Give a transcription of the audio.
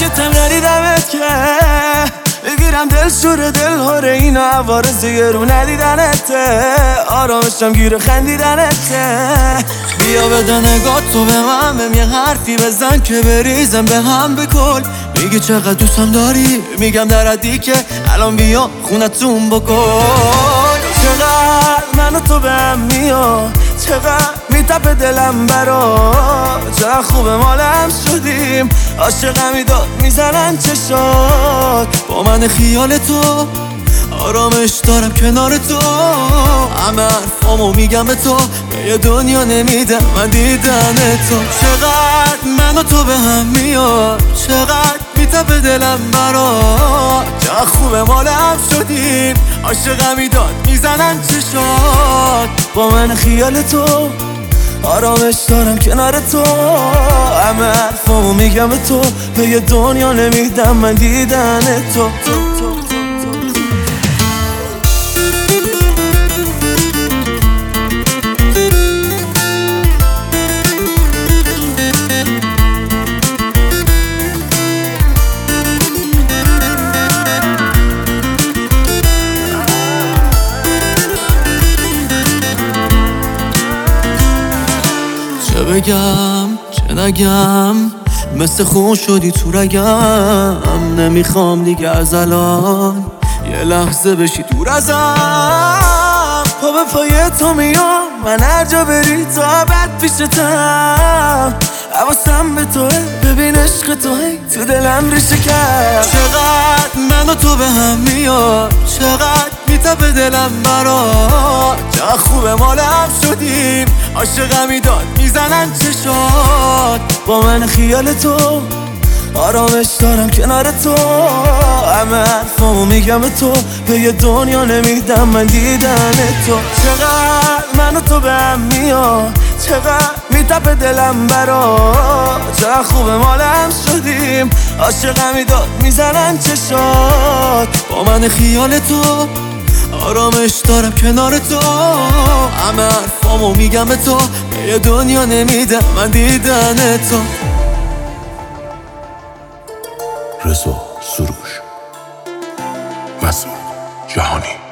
ندیدمتم ندیدمت که بگیرم دلشور دلهوره اینا عوارض رو ندیدنته آرامشم گیر خندیدنته بیا بده نگاه تو به من بهم یه حرفی بزن که بریزم به هم بکن میگی چقدر دوستم داری میگم در حدی که الان بیا خونتون بکن چقدر من و تو به هم میاد چقدر میتپه دلم برا چقدر خوبه مالم شدیم عاشقمی داد میزنن چشات با من خیال تو آرامش دارم کنار تو همه حرفامو میگم به تو به یه دنیا نمیدم من دیدن تو چقدر من و تو به هم میاد چقدر میتپه دلم برا چقدر خوبه مالم شدیم عاشقمی داد میزنن چشات با من خیال تو آرامش دارم کنار تو همه حرفامو میگم به تو به یه دنیا نمیدم من دیدن تو چه بگم چه نگم مثل خون شدی تو رگم نمیخوام دیگه از الان یه لحظه بشی دور ازم پا به پای تو میام من هر جا بری تا ابد پیشتم حواسم به توه ببین عشق تو هی تو دلم ریشه کرد چقدر من و تو به هم میاد چقدر میتپه دلم برات چقدر خوبه مالم شدیم عاشقمی داد میزنن چشات با من خیال تو آرامش دارم کنار تو همه حرفامو میگم به تو به یه دنیا نمیدم من دیدن تو چقدر من و تو به هم میاد چقدر میتپه دلم برات چقدر خوبه مالم شدیم عاشقمی داد میزنن چشات با من خیال تو آرامش دارم کنار تو همه حرفامو میگم به تو به یه دنیا نمیدم من دیدن تو رضا سروش مسعود جهانی